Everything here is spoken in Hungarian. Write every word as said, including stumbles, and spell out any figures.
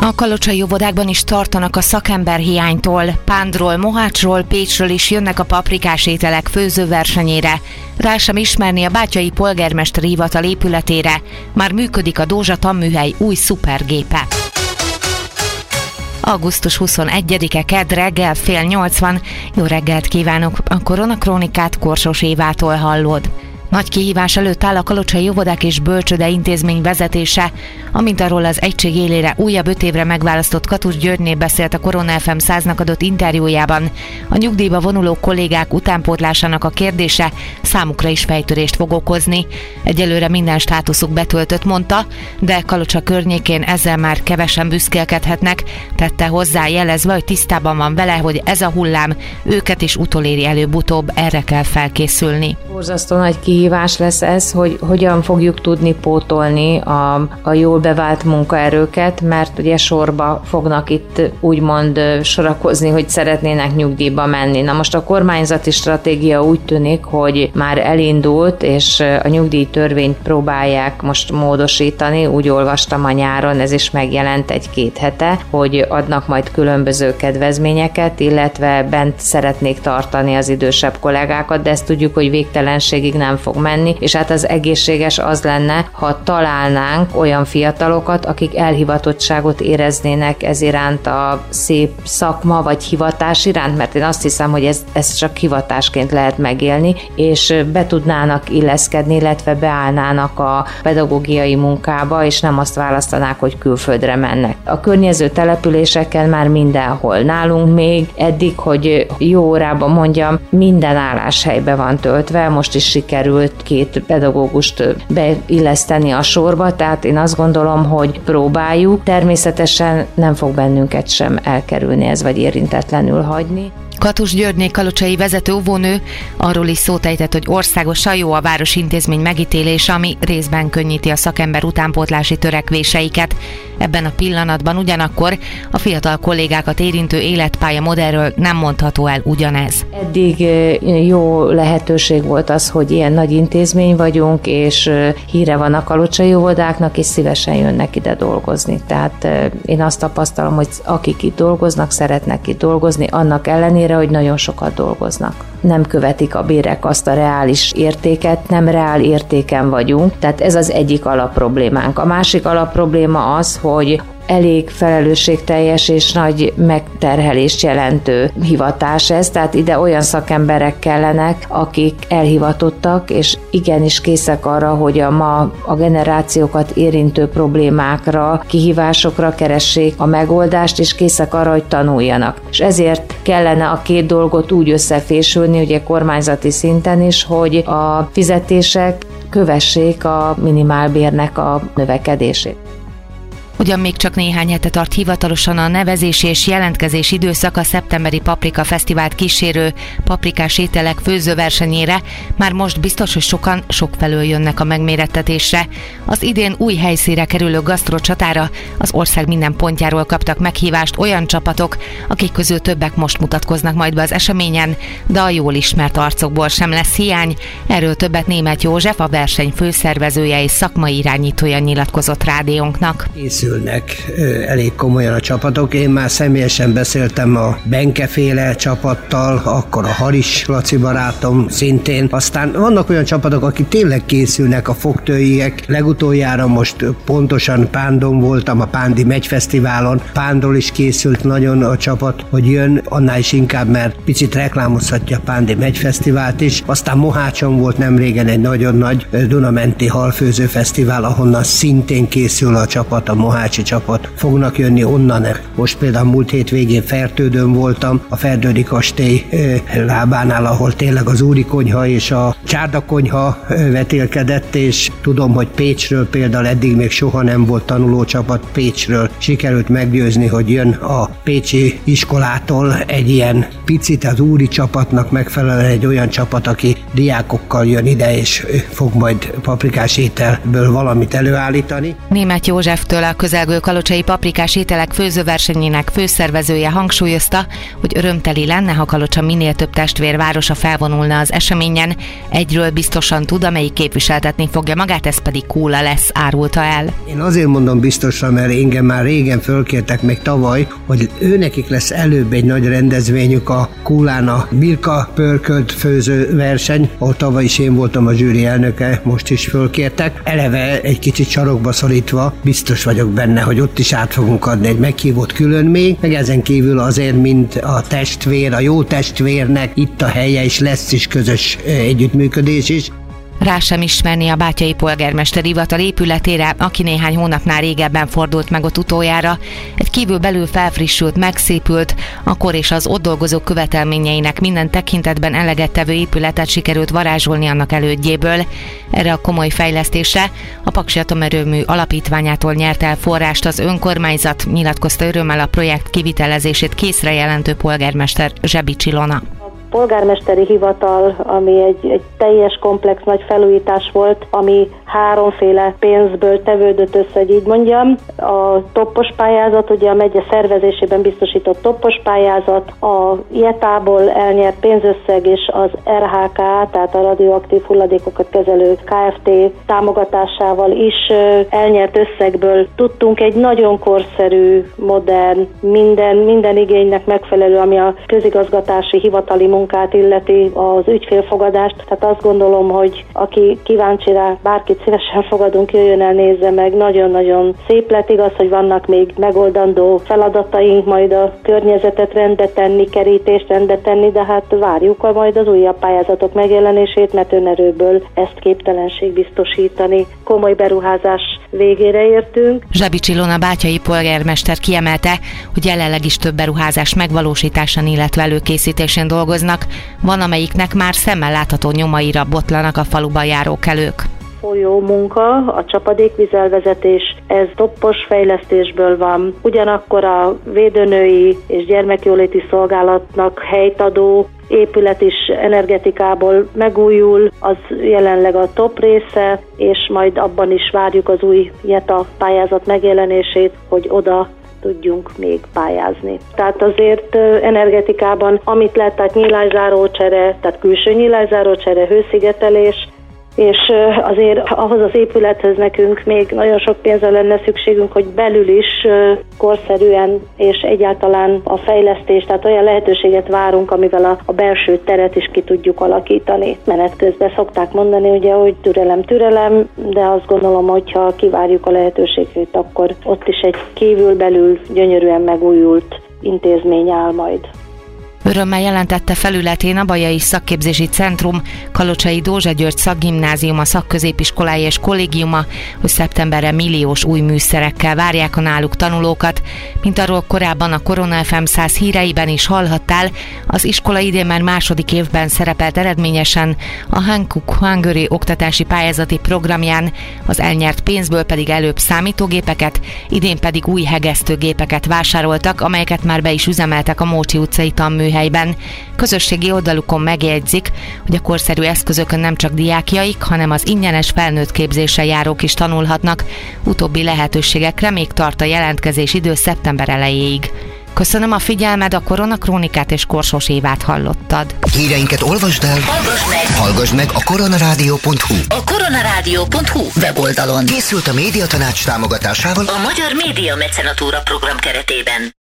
A kalocsai óvodákban is tartanak a szakemberhiánytól. Pándról, Mohácsról, Pécsről is jönnek a paprikás ételek főzőversenyére. Rá sem ismerni a bátyai polgármesteri hivatal épületére. Már működik a Dózsa tanműhely új szupergépe. augusztus huszonegyedike kedd reggel fél nyolc van. Jó reggelt kívánok! A Koronakrónikát Korsos Évától hallod. Nagy kihívás előtt áll a kalocsai óvodák és bölcsőde intézmény vezetése, amint arról az egység élére újabb öt évre megválasztott Katus Györgyné beszélt a Korona ef em száznak adott interjújában. A nyugdíjba vonuló kollégák utánpótlásának a kérdése számukra is fejtörést fog okozni. Egyelőre minden státuszuk betöltött, mondta, de Kalocsa környékén ezzel már kevesen büszkélkedhetnek, tette hozzá, jelezve, hogy tisztában van vele, hogy ez a hullám őket is utoléri előbb-utóbb, erre kell felkészülni. Borzasztó nagy kihívás lesz ez, hogy hogyan fogjuk tudni pótolni a, a jól bevált munkaerőket, mert ugye sorba fognak itt úgymond sorakozni, hogy szeretnének nyugdíjba menni. Na most a kormányzati stratégia úgy tűnik, hogy már elindult, és a nyugdíjtörvényt próbálják most módosítani, úgy olvastam a nyáron, ez is megjelent egy-két hete, hogy adnak majd különböző kedvezményeket, illetve bent szeretnék tartani az idősebb kollégákat, de ezt tudjuk, hogy végtelenségig nem fog menni, és hát az egészséges az lenne, ha találnánk olyan fiatalokat, akik elhivatottságot éreznének ez iránt, a szép szakma vagy hivatás iránt, mert én azt hiszem, hogy ez, ez csak hivatásként lehet megélni, és be tudnának illeszkedni, illetve beállnának a pedagógiai munkába, és nem azt választanák, hogy külföldre mennek. A környező településeken már mindenhol. Nálunk még eddig, hogy jó órában mondjam, minden álláshelybe van töltve, most is sikerült két pedagógust beilleszteni a sorba, tehát én azt gondolom, hogy próbáljuk. Természetesen nem fog bennünket sem elkerülni ez, vagy érintetlenül hagyni. Katus Györgyné kalocsai vezető óvónő arról is szót ejtett, hogy országosan jó a város intézmény megítélése, ami részben könnyíti a szakember utánpótlási törekvéseiket. Ebben a pillanatban ugyanakkor a fiatal kollégákat érintő életpálya modellről nem mondható el ugyanez. Eddig jó lehetőség volt az, hogy ilyen nagy intézmény vagyunk, és híre van a kalocsai óvodáknak, és szívesen jönnek ide dolgozni. Tehát én azt tapasztalom, hogy akik itt dolgoznak, szeretnek itt dolgozni, annak ellenére, hogy nagyon sokat dolgoznak. Nem követik a bérek azt a reális értéket, nem reál értéken vagyunk, tehát ez az egyik alapproblémánk. A másik alapprobléma az, hogy elég felelősségteljes és nagy megterhelést jelentő hivatás ez, tehát ide olyan szakemberek kellenek, akik elhivatottak, és igenis készek arra, hogy a ma a generációkat érintő problémákra, kihívásokra keressék a megoldást, és készek arra, hogy tanuljanak. És ezért kellene a két dolgot úgy összefésülni, ugye kormányzati szinten is, hogy a fizetések kövessék a minimálbérnek a növekedését. Ugyan még csak néhány hete tart hivatalosan a nevezési és jelentkezés időszak a szeptemberi Paprika Fesztivált kísérő paprikás ételek főzőversenyére, már most biztos, hogy sokan sokfelől jönnek a megmérettetésre. Az idén új helyszínre kerülő gasztrocsatára az ország minden pontjáról kaptak meghívást olyan csapatok, akik közül többek most mutatkoznak majd be az eseményen, de a jól ismert arcokból sem lesz hiány. Erről többet Németh József, a verseny főszervezője és szakmai irányítója nyilatkozott rádiónknak. Készülnek elég komolyan a csapatok. Én már személyesen beszéltem a Benke-féle csapattal, akkor a Haris Laci barátom szintén. Aztán vannak olyan csapatok, akik tényleg készülnek, a fogtőiek. Legutoljára most pontosan Pándon voltam, a Pándi Megyfesztiválon. Pándról is készült nagyon a csapat, hogy jön, annál is inkább, mert picit reklámozhatja a Pándi Megyfesztivált is. Aztán Mohácson volt nemrégen egy nagyon nagy Dunamenti halfőző fesztivál, ahonnan szintén készül a csapat, a mohácsi csapat. Fognak jönni onnan. Most például múlt hétvégén Fertődön voltam, a Ferdődi kastély lábánál, ahol tényleg az úri konyha és a csárdakonyha vetélkedett, és tudom, hogy Pécsről például eddig még soha nem volt tanulócsapat. Pécsről sikerült meggyőzni, hogy jön a pécsi iskolától egy ilyen picit az úri csapatnak megfelelően egy olyan csapat, aki diákokkal jön ide, és fog majd paprikás ételből valamit előállítani. Németh Józseftől, a közelgő kalocsai paprikás ételek főzőversenyének főszervezője hangsúlyozta, hogy örömteli lenne, ha Kalocsa minél több testvérvárosa felvonulna az eseményen. Egyről biztosan tud, amelyik képviseltetni fogja magát, ez pedig Kóla lesz, árulta el. Én azért mondom biztosan, mert engem már régen fölkértek még tavaly, hogy őnekik lesz előbb egy nagy rendezvényük, a Kólán a Milka pörkölt főző verseny, ahol tavaly is én voltam a zsűri elnöke, most is fölkértek. Eleve egy kicsit sarokba szorítva, biztos vagyok benne, hogy ott is át fogunk adni egy meghívott külön még, meg ezen kívül azért, mint a testvér, a jó testvérnek itt a helye is, lesz is közös együttműködés is. Rá sem ismerni a bátyai polgármester hivatal épületére, aki néhány hónapnál régebben fordult meg ott utoljára. Egy kívülbelül felfrissült, megszépült, a kor és az ott dolgozók követelményeinek minden tekintetben eleget tevő épületet sikerült varázsolni annak elődjéből. Erre a komoly fejlesztésre a Paksi Atomerőmű Alapítványától nyert el forrást az önkormányzat, nyilatkozta örömmel a projekt kivitelezését készre jelentő polgármester Zsebics Ilona. Polgármesteri hivatal, ami egy, egy teljes komplex nagy felújítás volt, ami háromféle pénzből tevődött össze, hogy így mondjam. A toppos pályázat, ugye a megye szervezésében biztosított toppos pályázat, a i e té á-ból elnyert pénzösszeg és az er há ká, tehát a radioaktív hulladékokat kezelő ká ef té támogatásával is elnyert összegből tudtunk egy nagyon korszerű, modern, minden, minden igénynek megfelelő, ami a közigazgatási hivatali munkát illeti, az ügyfélfogadást. Tehát azt gondolom, hogy aki kíváncsi rá, bárkit szívesen fogadunk, jöjjön el, nézze meg. Nagyon-nagyon szép lett, igaz, hogy vannak még megoldandó feladataink, majd a környezetet rendbe tenni, kerítést rendbe tenni, de hát várjuk a majd az újabb pályázatok megjelenését, mert önerőből ezt képtelenség biztosítani. Komoly beruházás végére értünk. Zsebics Ilona bátyai polgármester kiemelte, hogy jelenleg is több beruházás megvalósításán, illetve előkészítésén dolgoznak. Van, amelyiknek már szemmel látható nyomaira botlanak a faluban járókelők. Folyó munka, a csapadékvízelvezetés, ez toppos fejlesztésből van. Ugyanakkor a védőnői és gyermekjóléti szolgálatnak helytadó épület is energetikából megújul, az jelenleg a top része, és majd abban is várjuk az új i e té á pályázat megjelenését, hogy oda tudjunk még pályázni. Tehát azért energetikában, amit lehet, tehát nyílászárócsere, tehát külső nyílászárócsere, hőszigetelés, és azért ahhoz az épülethez nekünk még nagyon sok pénzre lenne szükségünk, hogy belül is korszerűen és egyáltalán a fejlesztés, tehát olyan lehetőséget várunk, amivel a, a belső teret is ki tudjuk alakítani. Menet közben szokták mondani, ugye, hogy türelem, türelem, de azt gondolom, hogyha kivárjuk a lehetőséget, akkor ott is egy kívül-belül gyönyörűen megújult intézmény áll majd. Örömmel jelentette felületén a Bajai Szakképzési Centrum, Kalocsai Dózsa György Szakgimnáziuma, szakközépiskolája és kollégiuma, hogy szeptemberre milliós új műszerekkel várják a náluk tanulókat. Mint arról korábban a Korona ef em száz híreiben is hallhattál, az iskola idén már második évben szerepelt eredményesen a Hankook Hungary oktatási pályázati programján, az elnyert pénzből pedig előbb számítógépeket, idén pedig új hegesztőgépeket vásároltak, amelyeket már be is üzemeltek a Mócsi utcai tanműhelyben. Közösségi oldalukon megjegyzik, hogy a korszerű eszközökön nem csak diákjaik, hanem az ingyenes felnőtt képzéssel járók is tanulhatnak. Utóbbi lehetőségekre még tart a jelentkezés idő szeptember elejéig. Köszönöm a figyelmed, a Koronakrónikát és Korsós Évát hallottad. Híreinket olvasd el, hallgass meg, hallgass meg a koronarádió pont hu. A koronarádió pont hu weboldalon. Készült a Médiatanács támogatásával a Magyar Média Mecenatúra program keretében.